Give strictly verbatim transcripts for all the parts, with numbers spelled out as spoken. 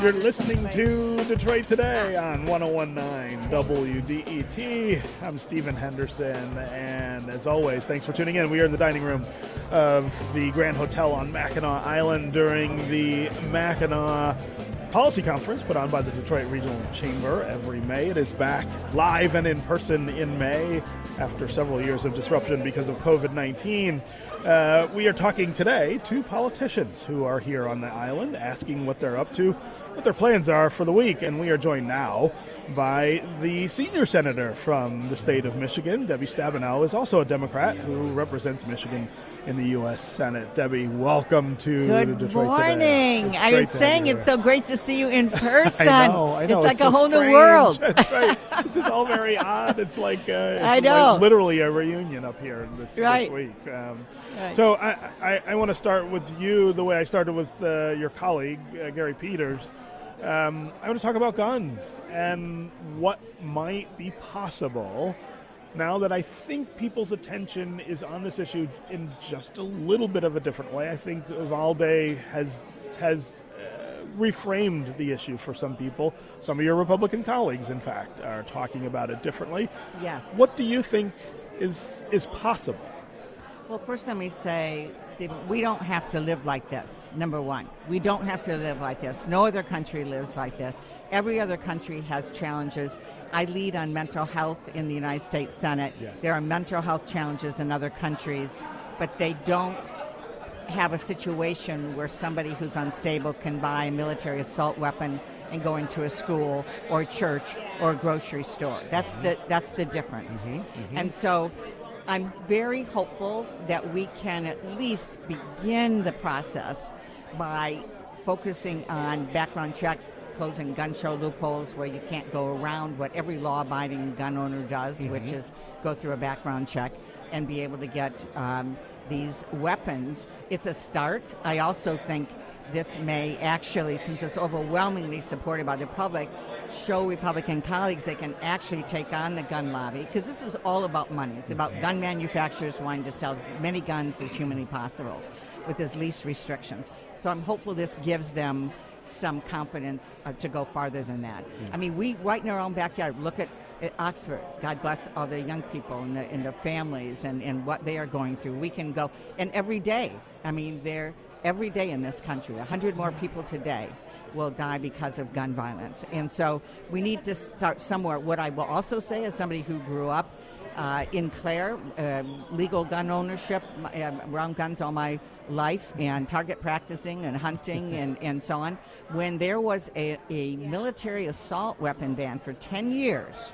You're listening to Detroit Today on one oh one point nine W D E T. I'm Stephen Henderson, and as always, thanks for tuning in. We are in the dining room of the Grand Hotel on Mackinac Island during the Mackinac Policy Conference put on by the Detroit Regional Chamber every May. It is back live and in person in May after several years of disruption because of covid nineteen. Uh, we are talking today to politicians who are here on the island, asking what they're up to, what their plans are for the week. And we are joined now by the senior senator from the state of Michigan. Debbie Stabenow is also a Democrat who represents Michigan in the U S Senate. Debbie, welcome to Good Detroit morning. Today. I was saying it's so great to see you in person. I know, I know. It's like it's a so whole strange. new world. That's right. This is all very odd. It's like, uh, it's I know. like literally a reunion up here this, Right. this week. Um, Right. So I, I, I want to start with you the way I started with uh, your colleague, uh, Gary Peters. Um, I want to talk about guns and what might be possible now that I think people's attention is on this issue in just a little bit of a different way. I think Uvalde has has uh, reframed the issue for some people. Some of your Republican colleagues, in fact, are talking about it differently. Yes. What do you think is is possible? Well, first let me say, Stephen, we don't have to live like this, number one. We don't have to live like this. No other country lives like this. Every other country has challenges. I lead on mental health in the United States Senate. Yes. There are mental health challenges in other countries, but they don't have a situation where somebody who's unstable can buy a military assault weapon and go into a school or a church or a grocery store. That's the that's the difference. Mm-hmm, mm-hmm. And so I'm very hopeful that we can at least begin the process by focusing on background checks, closing gun show loopholes where you can't go around what every law-abiding gun owner does, Mm-hmm. which is go through a background check and be able to get um, these weapons. It's a start. I also think this may actually, since it's overwhelmingly supported by the public, show Republican colleagues they can actually take on the gun lobby, because this is all about money. It's about gun manufacturers wanting to sell as many guns as humanly possible with as least restrictions. So I'm hopeful this gives them some confidence uh, to go farther than that. Yeah. I mean, we, right in our own backyard, look at, at Oxford. God bless all the young people and the, and the families and, and what they are going through. We can go, and every day, I mean, they're every day in this country, one hundred more people today will die because of gun violence. And so we need to start somewhere. What I will also say, as somebody who grew up uh, in Clare, uh, legal gun ownership, uh, around guns all my life, and target practicing and hunting and, and so on, when there was a, a military assault weapon ban for ten years,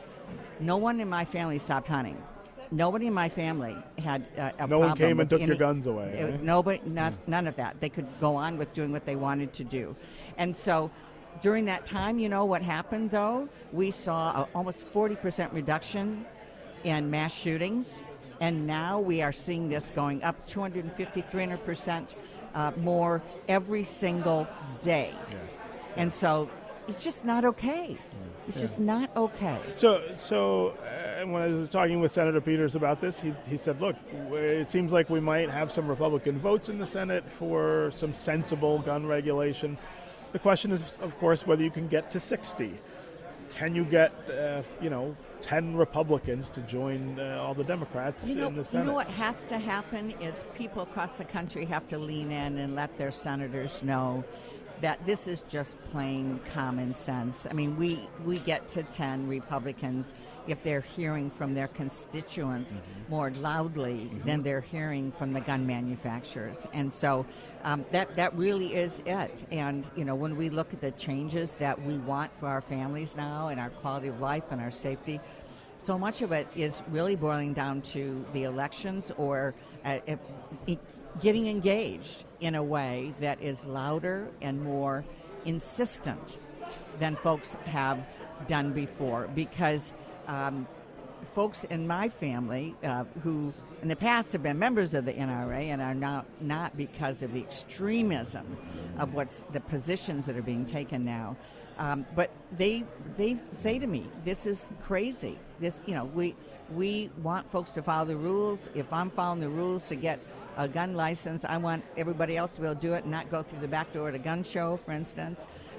no one in my family stopped hunting. Nobody in my family had uh, a No problem one came and with took any, your guns away. uh, eh? Nobody, not, none of that. They could go on with doing what they wanted to do. And so during that time, you know what happened, though? We saw a almost forty percent reduction in mass shootings, and now we are seeing this going up two hundred fifty, three hundred percent uh, more every single day. Yes. And so it's just not okay. It's Yeah. just not okay. So, so uh, when I was talking with Senator Peters about this, he, he said, look, w- it seems like we might have some Republican votes in the Senate for some sensible gun regulation. The question is, of course, whether you can get to sixty. Can you get, uh, you know, ten Republicans to join uh, all the Democrats You know, in the you Senate? know what has to happen is people across the country have to lean in and let their senators know that this is just plain common sense. I mean, we, we get to ten Republicans if they're hearing from their constituents mm-hmm. more loudly mm-hmm. than they're hearing from the gun manufacturers. And so um, that, that really is it. And, you know, when we look at the changes that we want for our families now and our quality of life and our safety, so much of it is really boiling down to the elections or uh, it, it, getting engaged in a way that is louder and more insistent than folks have done before. Because um, folks in my family uh, who in the past have been members of the N R A and are now not because of the extremism of what's the positions that are being taken now. Um, but they they say to me, this is crazy. This, you know, we we want folks to follow the rules. If I'm following the rules to get a gun license, I want everybody else to be able to do it and not go through the back door at a gun show, for instance.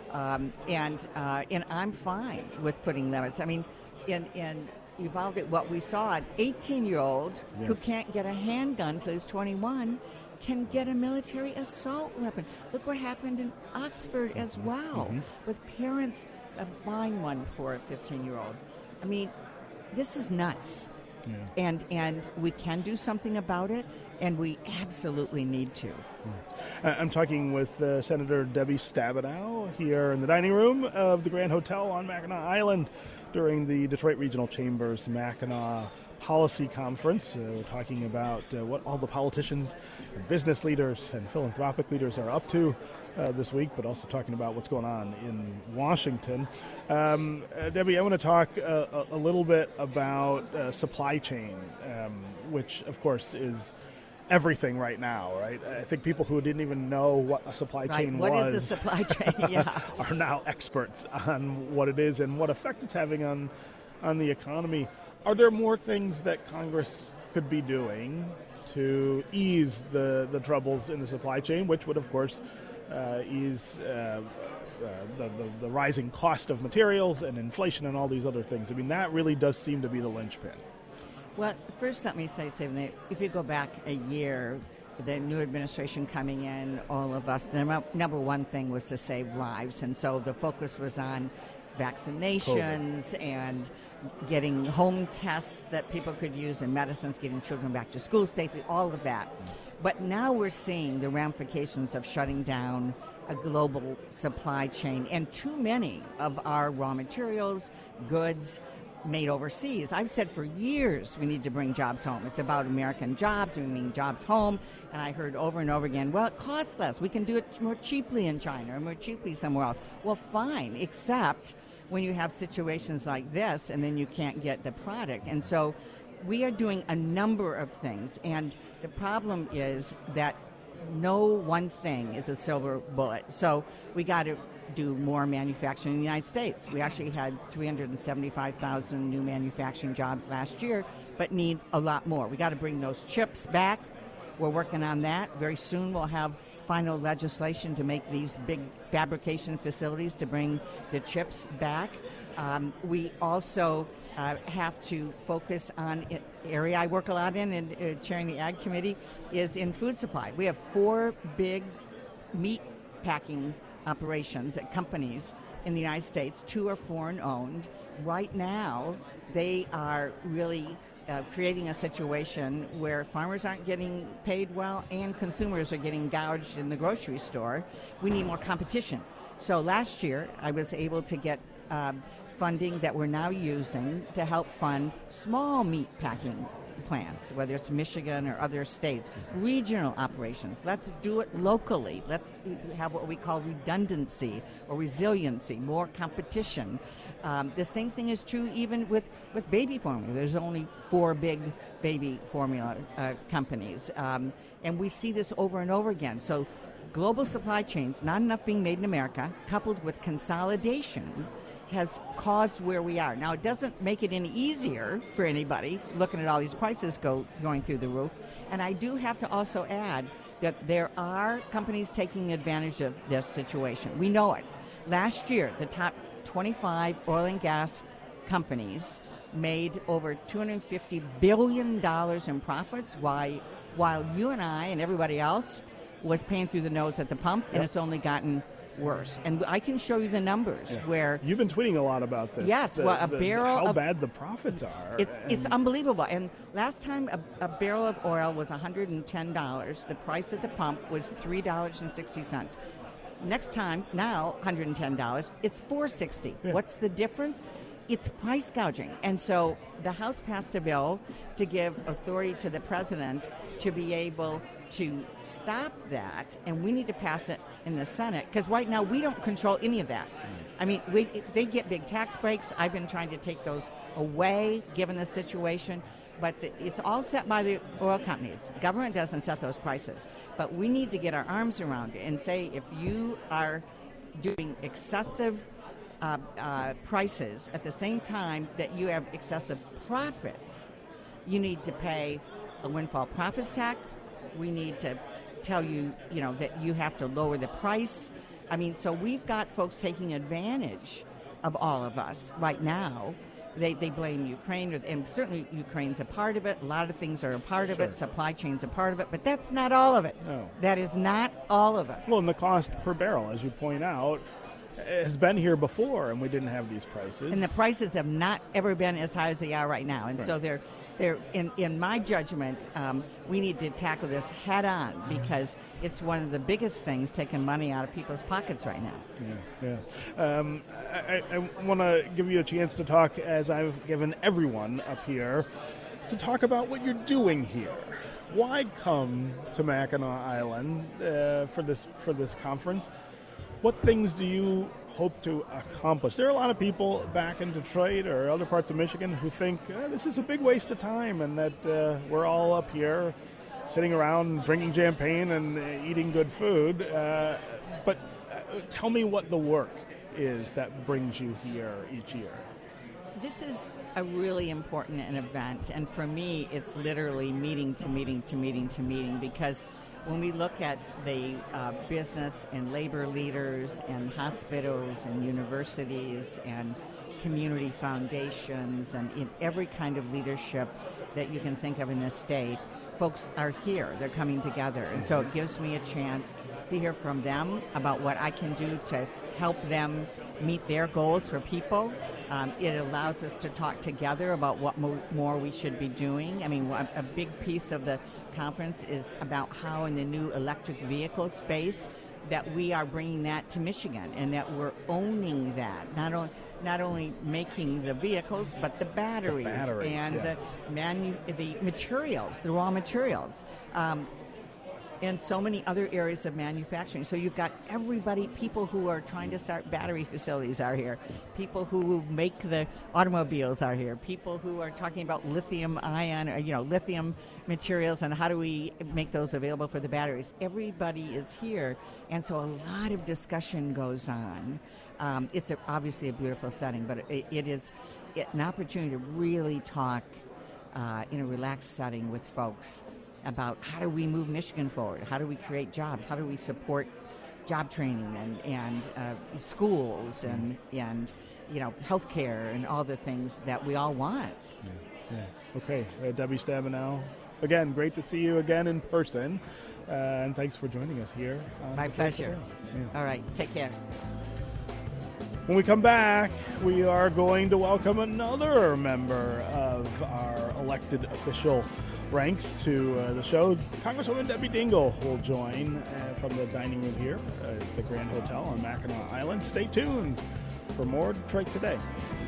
Um, and uh, and I'm fine with putting limits. I mean, in in Uvalde, what we saw, an eighteen-year-old yes. who can't get a handgun till he's twenty-one can get a military assault weapon. Look what happened in Oxford as well, mm-hmm. with parents uh, buying one for a fifteen-year-old. I mean, this is nuts. Yeah. And and we can do something about it, and we absolutely need to. I'm talking with uh, Senator Debbie Stabenow here in the dining room of the Grand Hotel on Mackinac Island during the Detroit Regional Chamber's Mackinac Policy Conference. Uh, we're talking about uh, what all the politicians and business leaders and philanthropic leaders are up to uh, this week, but also talking about what's going on in Washington. Um, uh, Debbie, I want to talk uh, a, a little bit about uh, supply chain, um, which, of course, is everything right now, right? I think people who didn't even know what a supply right. chain what was is a supply chain? Yeah. are now experts on what it is and what effect it's having on on the economy. Are there more things that Congress could be doing to ease the, the troubles in the supply chain, which would, of course, uh, ease uh, uh, the, the, the rising cost of materials and inflation and all these other things? I mean, that really does seem to be the linchpin. Well, first let me say, Stephen, that if you go back a year, the new administration coming in, all of us, the number one thing was to save lives. And so the focus was on vaccinations COVID. And getting home tests that people could use and medicines, getting children back to school safely, all of that. But now we're seeing the ramifications of shutting down a global supply chain and too many of our raw materials, goods, made overseas. I've said for years we need to bring jobs home. It's about American jobs, we bring jobs home, and I heard over and over again, well, it costs less. We can do it more cheaply in China or more cheaply somewhere else. Well, fine, except when you have situations like this and then you can't get the product. And so we are doing a number of things, and the problem is that no one thing is a silver bullet. So we got to do more manufacturing in the United States. We actually had three hundred seventy-five thousand new manufacturing jobs last year, but need a lot more. We got to bring those chips back. We're working on that. Very soon we'll have final legislation to make these big fabrication facilities to bring the chips back. Um, we also uh, have to focus on an area I work a lot in, and uh, chairing the Ag Committee, is in food supply. We have four big meat packing operations at companies in the United States. Two are foreign owned. Right now, they are really uh, creating a situation where farmers aren't getting paid well and consumers are getting gouged in the grocery store. We need more competition. So last year, I was able to get um, funding that we're now using to help fund small meat packing plants, whether it's Michigan or other states, regional operations. Let's do it locally. Let's have what we call redundancy or resiliency, more competition. Um, the same thing is true even with, with baby formula. There's only four big baby formula uh, companies. Um, and we see this over and over again. So global supply chains, not enough being made in America, coupled with consolidation, has caused where we are. Now, it doesn't make it any easier for anybody looking at all these prices go going through the roof. And I do have to also add that there are companies taking advantage of this situation. We know it. Last year, the top twenty-five oil and gas companies made over two hundred fifty billion dollars in profits, while, while you and I and everybody else was paying through the nose at the pump, and yep. it's only gotten worse. And I can show you the numbers yeah. where you've been tweeting a lot about this. Yes, the, well, a the, barrel how of, bad the profits are. It's it's unbelievable. And last time a, a barrel of oil was one hundred ten dollars. The price at the pump was three dollars and sixty cents. Next time, now one hundred ten dollars. It's four dollars and sixty cents. Yeah. What's the difference? It's price gouging. And so the House passed a bill to give authority to the president to be able to stop that, and we need to pass it in the Senate, because right now we don't control any of that. I mean, we, they get big tax breaks. I've been trying to take those away, given the situation, but the, it's all set by the oil companies. Government doesn't set those prices, but we need to get our arms around it and say, if you are doing excessive uh, uh, prices at the same time that you have excessive profits, you need to pay a windfall profits tax. We need to tell you, you know, that you have to lower the price I mean, so we've got folks taking advantage of all of us right now. They, they blame Ukraine, and certainly Ukraine's a part of it. A lot of things are a part of Sure. it. Supply chain's a part of it, but that's not all of it. No. That is not all of it. Well, and the cost per barrel, as you point out, has been here before, and we didn't have these prices. And the prices have not ever been as high as they are right now. And Right. so they're, they're in, in my judgment, um, we need to tackle this head on because it's one of the biggest things taking money out of people's pockets right now. Yeah, yeah. Um, I, I want to give you a chance to talk, as I've given everyone up here, to talk about what you're doing here. Why come to Mackinac Island uh, for this for this conference? What things do you hope to accomplish? There are a lot of people back in Detroit or other parts of Michigan who think uh, this is a big waste of time and that uh, we're all up here sitting around drinking champagne and uh, eating good food. Uh, but uh, tell me what the work is that brings you here each year. This is a really important an event, and for me, it's literally meeting to meeting to meeting to meeting because when we look at the uh, business and labor leaders and hospitals and universities and community foundations and in every kind of leadership that you can think of in this state, folks are here. They're coming together. And so it gives me a chance to hear from them about what I can do to help them meet their goals for people. Um, it allows us to talk together about what mo- more we should be doing. I mean, a, a big piece of the conference is about how in the new electric vehicle space that we are bringing that to Michigan and that we're owning that. Not only not only making the vehicles, but the batteries, The batteries, and yeah. the manu- the materials, the raw materials. Um, and so many other areas of manufacturing. So you've got everybody, people who are trying to start battery facilities are here. People who make the automobiles are here. People who are talking about lithium ion, or, you know, lithium materials and how do we make those available for the batteries. Everybody is here. And so a lot of discussion goes on. Um, it's a, obviously a beautiful setting, but it, it is it, an opportunity to really talk uh, in a relaxed setting with folks about how do we move Michigan forward? How do we create jobs? How do we support job training and, and uh, schools and, and, you know, healthcare and all the things that we all want? Yeah, yeah. Okay, uh, Debbie Stabenow, again, great to see you again in person, uh, and thanks for joining us here. on My Detroit pleasure. Today. Yeah. All right, take care. When we come back, we are going to welcome another member of our elected official ranks to uh, the show. Congresswoman Debbie Dingell will join uh, from the dining room here at the Grand Hotel on Mackinac Island. Stay tuned for more Detroit Today.